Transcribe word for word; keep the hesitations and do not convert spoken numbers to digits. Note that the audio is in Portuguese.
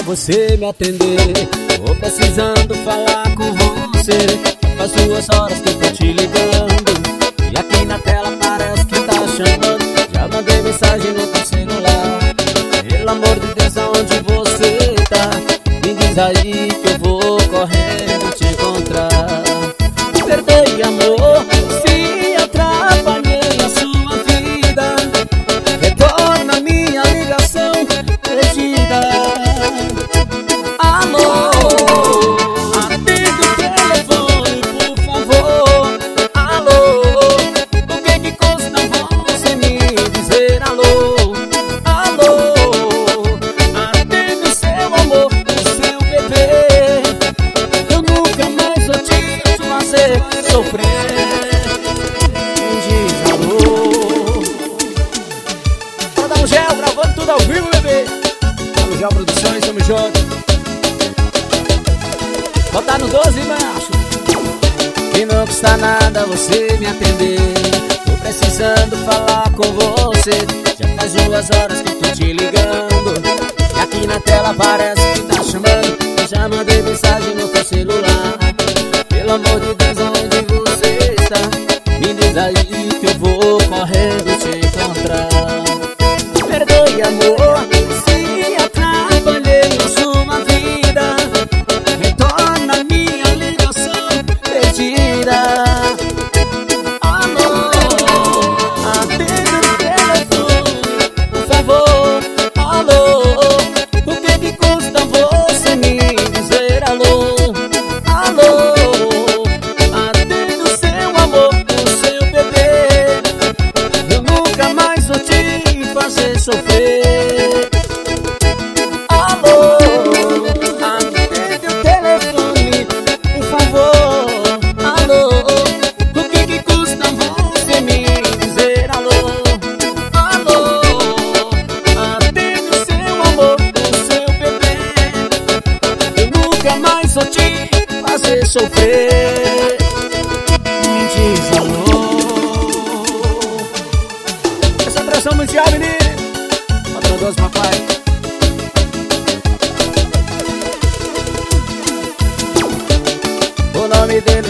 você me atender. Tô precisando falar com você. Faz duas horas que eu tô te ligando e aqui na tela parece que tá chamando. Já mandei mensagem no teu celular. Pelo amor de Deus, aonde você tá? Me diz aí que eu vou correndo te encontrar. Perdoe, amor, se atrapalhei a sua vida. Retorna minha ligação perdida. Alô, atende o telefone, por favor. Alô, o que que custa você me dizer alô? Alô, atende o seu amor, o seu bebê. Eu nunca mais vou te fazer sofrer. Me diz alô. Manda um gel, gravando tudo ao vivo, bebê. Manda um gel Produções, tamo junto. Botar no doze, macho. E não custa nada você me atender. Tô precisando falar com você. Já faz duas horas que tô te ligando e aqui na tela parece que tá chamando. Eu já mandei mensagem no teu celular. Pelo amor de Deus, onde você está? Me diz aí que eu vou correndo te encontrar. Perdoe, amor, se atrapalhei a sua vida. Retorna minha ligação perdida. Alô, atende o telefone, por favor. Alô, o que que custa você me dizer alô? Alô, atende o seu amor, o seu bebê. Eu nunca mais vou te fazer sofrer. Alô, atende o telefone, por favor. Alô, o que que custa você me dizer alô? Alô, atende o seu amor, o seu bebê. Eu nunca mais vou te fazer sofrer. Me diz alô. Essa pressão mundial, menino. Bota no doce, papai. O nome dele